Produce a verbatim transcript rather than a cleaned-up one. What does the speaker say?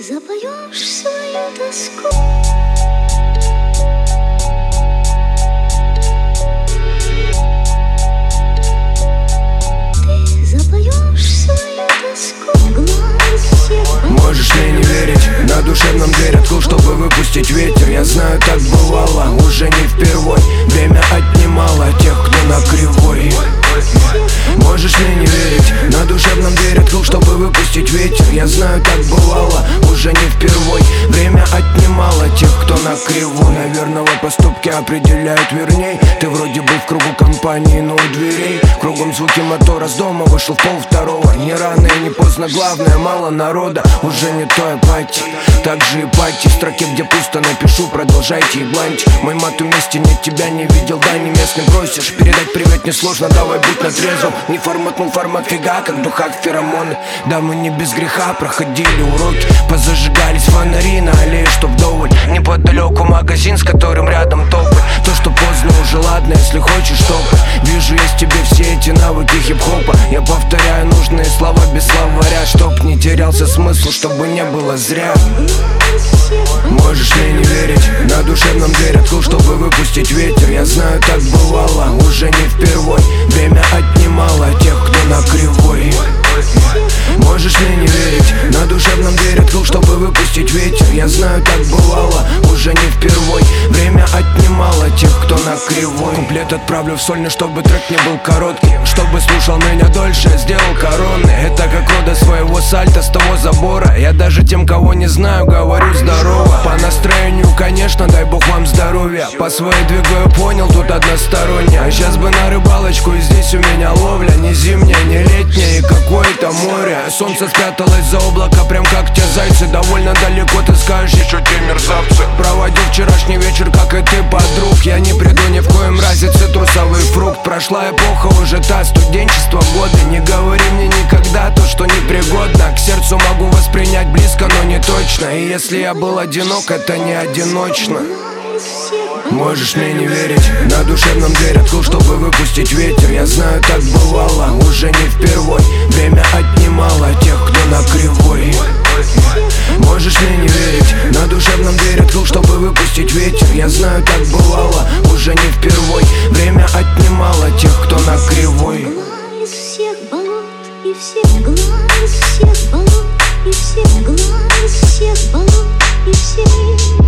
запоешь свою тоску. Можешь мне не верить, на душевном дверь открыл, чтобы выпустить ветер. Я знаю, так бывало, уже не впервой. Время отнимало тех, кто на кривой. Можешь мне не верить, на душевном дверь открыл, чтобы выпустить ветер. Я знаю, так бывало, уже не впервой. Время отнимало тех, кто на кривой. Наверное, поступки определяют верней. Ты вроде бы в кругу компании, но у дверей кругом звуки мотора, с дома вышел в пол второго. Не рано и не поздно, главное, мало народа. Уже не той апатии, так же и пати. Строки, где пусто, напишу, продолжайте ебланить. Мой мат вместе, нет, тебя не видел, да, не местный просишь. Передать привет несложно, давай будь на трезвом. Не форматнул формат фига, как в духах феромоны. Да, мы не без греха проходили уроки. Позажигались фонари на аллее, что вдоволь. Неподалеку магазин, с которым рядом топы. То, что поздно, уже ладно, если хочешь топы. Вижу, есть в тебе все эти навыки хип-хопа. Я повторяю нужные слова без словаря, чтоб не терялся смысл, чтобы не было зря. Можешь мне не верить, на душевном дверь открыл, чтобы выпустить ветер. Я знаю, так бывало, уже не впервой. Время отнимало тех, кто на кривой. Можешь мне не верить, на душевном дверь открыл, чтобы выпустить ветер. Я знаю, так бывало, уже не впервой. Время отнимало тех, кто на кривой. Куплет отправлю в сольный, чтобы трек не был короткий. Чтобы слушал меня дольше, я сделал короны. Это как рода своего сальта с того забора. Я даже тем, кого не знаю, говорю здорово. По настроению, конечно, дай бог вам здоровья. По своей двигаю, понял, тут односторонне. А сейчас бы на рыбалочку, и здесь у меня ловля. Не зимняя, не летняя, и какое-то море. Солнце спряталось за облако, прям как те зайцы. Довольно далеко, ты скажешь, еще те мерзавцы. Проводил вчерашний вечер, как и ты, подруг. Я не приду ни в коем разе, цитрусовый фрукт. Прошла эпоха, уже та, студенчество, годы. Не говори мне никогда то, что непригодно. К сердцу могу воспринять близко, но не точно. И если я был одинок, это не одиночно. Можешь мне не верить, на душевном дверь открыл, чтобы выпустить ветер. Я знаю, так бывало, уже не впервой. Время отнимало тех, кто на кривой. Можешь мне не верить, на душевном дверь открыл, чтобы выпустить ветер. Я знаю, так бывало, уже не впервой. Время отнимало тех, кто на кривой. Из всех болот и всех глаз, всех болот и всех глаз, всех болот и всех